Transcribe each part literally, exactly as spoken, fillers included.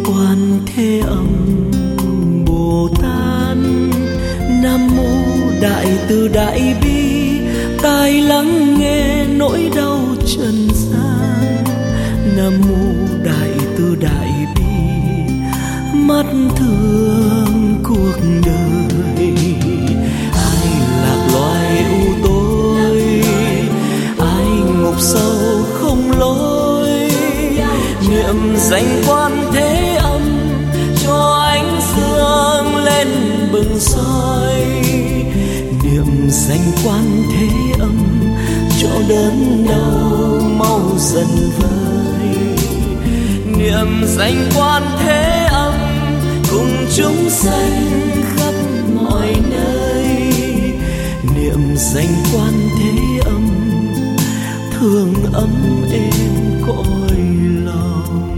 Quan Thế Âm Bồ Tát. Nam mô Đại Từ Đại Bi, tai lắng nghe nỗi đau trần gian. Nam mô Đại Từ Đại Bi, mắt thương cuộc đời. Ai lạc loài u tối, ai ngục sâu không lối, niệm danh Quan Thế Âm cho ánh dương lên bừng soi. Niệm danh Quan Thế Âm cho đớn đau mau dần vơi. Niệm danh Quan Thế Âm cùng chúng sanh khắp mọi nơi. Niệm danh Quan Thế Âm thương ấm êm cõi lòng.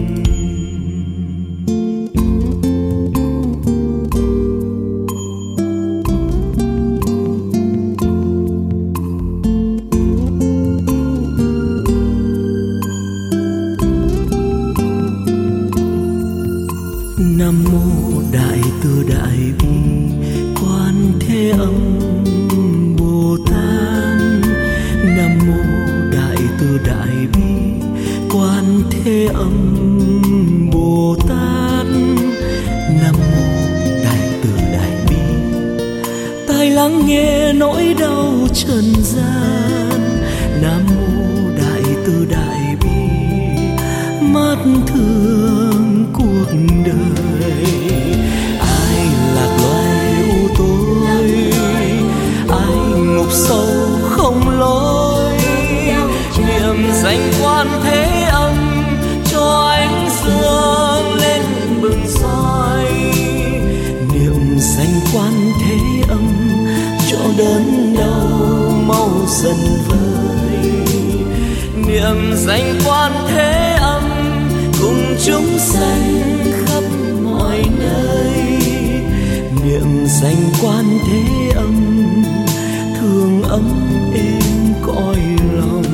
Nam mô Đại Từ Đại Bi, Quan Thế Âm Bồ Tát. Nam mô Đại Từ Đại Bi, Quan Thế Âm Bồ Tát. Nam mô Đại Từ Đại Bi, tai lắng nghe nỗi đau trần gian. Nam mô Đại Từ Đại Bi, mắt thương cuộc đời. Ai lạc loài u tối, ai ngục sâu không lối, niệm danh Quan Thế Âm cho ánh dương lên bừng soi. Niệm danh Quan Thế Âm cho đớn đau mau dần vơi. Niệm danh Quan Thế Âm cùng chúng sanh khắp mọi nơi. Niệm danh Quan Thế Âm thương ấm êm cõi lòng.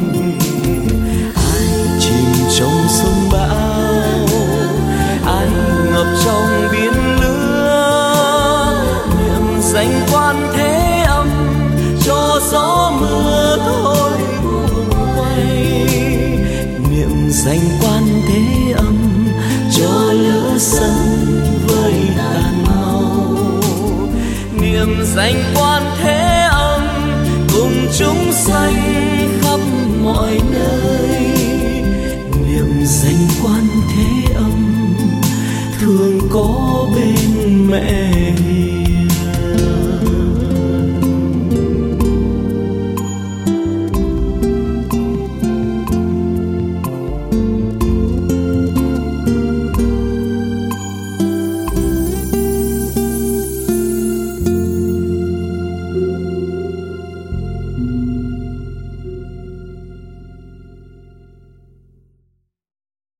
Ai chìm trong sông bão, ai ngập trong biển lửa, niệm danh Quan Thế Âm cho gió mưa thôi buông quay. Niệm danh Quan Thế Âm cho lửa sân vơi tàn mau. Niệm danh Quan Thế Âm cùng chúng sanh khắp mọi nơi. Niệm danh Quan Thế Âm thương có bên mẹ